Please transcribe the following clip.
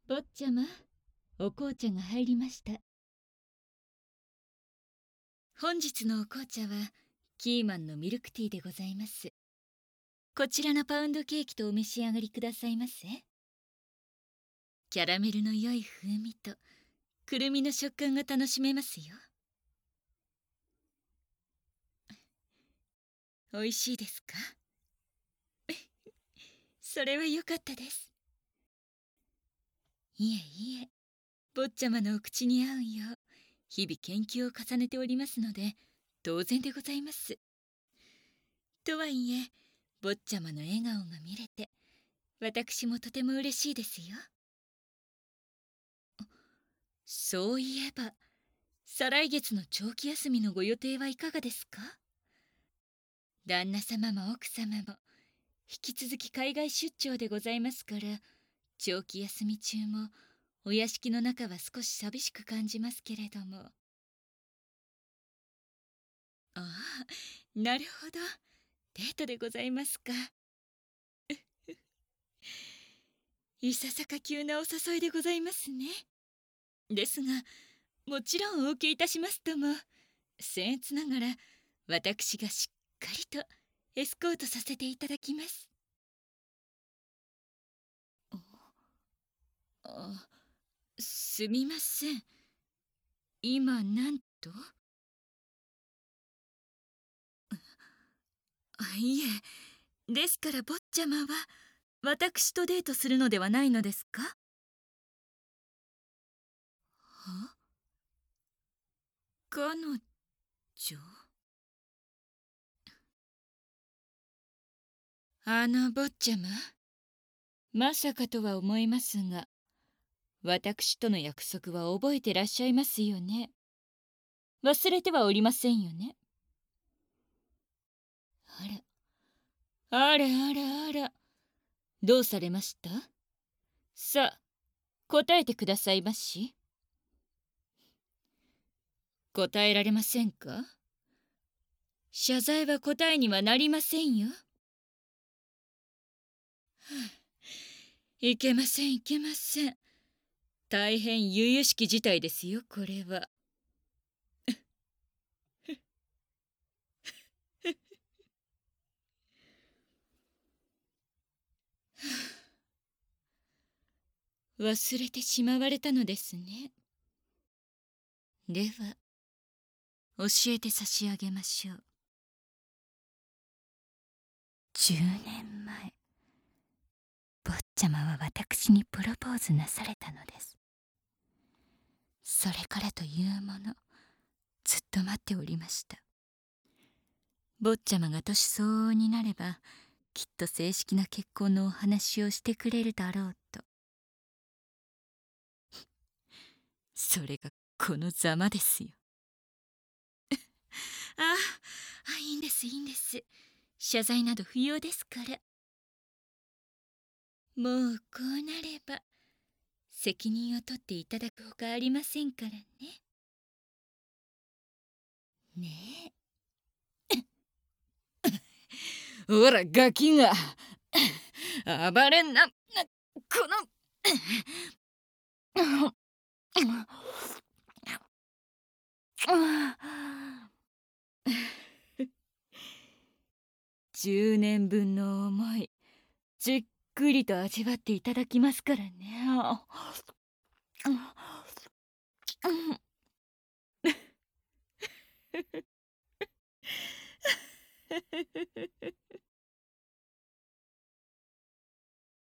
坊ちゃま、お紅茶が入りました。本日のお紅茶はキーマンのミルクティーでございます。こちらのパウンドケーキとお召し上がりくださいませ。キャラメルの良い風味とくるみの食感が楽しめますよ。美味しいですか？それは良かったです。いえいえ、坊ちゃまのお口に合うよう日々研究を重ねておりますので当然でございます。とはいえ、坊ちゃまの笑顔が見れて私もとても嬉しいですよ。そういえば、再来月の長期休みのご予定はいかがですか？旦那様も奥様も引き続き海外出張でございますから、長期休み中もお屋敷の中は少し寂しく感じますけれども。ああ、なるほど、デートでございますか。いささか急なお誘いでございますね。ですが、もちろんお受けいたしますとも、僭越ながら私がしっかりとエスコートさせていただきます。あ、すみません。今なんと？いえ、ですから坊ちゃまは私とデートするのではないのですか？は？彼女？坊ちゃま、まさかとは思いますが、私との約束は覚えてらっしゃいますよね？忘れてはおりませんよね？あら、どうされました？さあ、答えてくださいまし。答えられませんか？謝罪は答えにはなりませんよ。いけません、いけません。大変由々しき事態ですよ、これは。忘れてしまわれたのですね。では、教えて差し上げましょう。10年前、坊ちゃまは私にプロポーズなされたのです。それからというもの、ずっと待っておりました。坊ちゃまが年相応になれば、きっと正式な結婚のお話をしてくれるだろうと。それがこのざまですよ。いいんです、いいんです。謝罪など不要ですから。もうこうなれば責任を取っていただくほかありませんからね。ねえ。ほらガキが暴れんな、この10年分の思い、じっくりと味わっていただきますからね。